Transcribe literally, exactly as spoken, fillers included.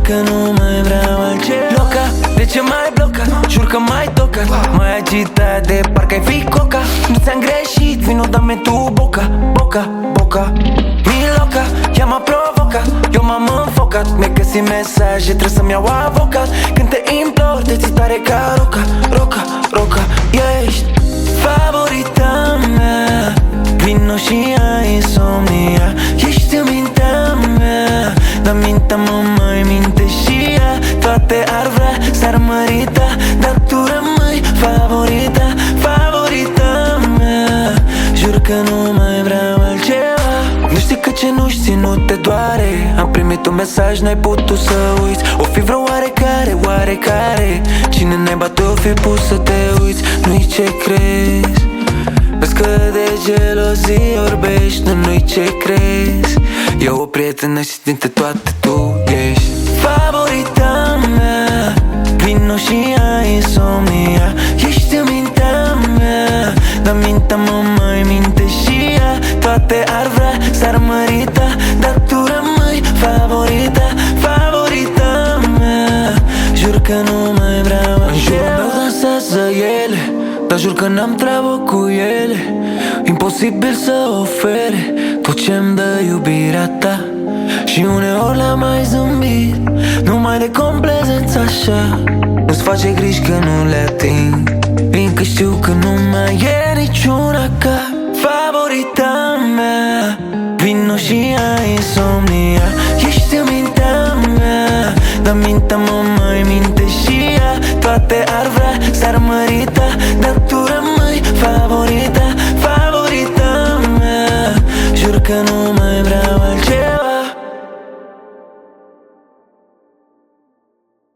că nu mai vreau altceva. Loca, de ce mai bloca? Jur că mai toca. Mai agitat de parcă ai fi coca. Nu ți-am greșit, vino dă-mi tu boca. Boca, boca. Mi loca, ea m-a provocat. Eu m-am înfocat. Mi-ai găsit mesaje, trebuie să-mi iau avocat. Când te implor, te ții tare ca roca. Roca, roca, ești favorita mea. Vino și ai insomnia. Ești în mintea mea. Dar mintea mă mai minte și ea. Toate ar vrea, s-ar mărita, dar tu rămâi favorita, favorita mea. Jur că nu mai vreau altceva. Nu știi că ce nu știi nu te doare. Am primit un mesaj, n-ai putut să uiți. O fi vreo oarecare, oarecare. Cine naiba te-o fi pus să te uiți? Nu-i ce crezi. Vezi că de gelozie orbești, nu nu-i ce crezi. E o prietenă și dintre toate tu ești favorita mea. Vino și ai insomnia. Ești în mintea mea. Dar mintea mă mai minte și ea. Toate ar vrea, s-ar mărita, dar tu rămâi favorita, favorita mea. Jur că nu mai vreau altceva. În jurul meu dansează ele, dar jur că n-am treabă cu ele. Imposibil să ofere tot ce-mi dă iubirea ta. Și uneori la mai zâmbit, numai de complezență așa. Nu-ți face griji că nu le ating, fiindcă știu că nu mai e niciuna ca favorita mea. Vino și ai insomnia. Ești în mintea mea. Dar mintea mă mai minte și ea. Toate ar vrea, s-ar mărita, dar tu rămâi favorita, favorita mea. Jur că nu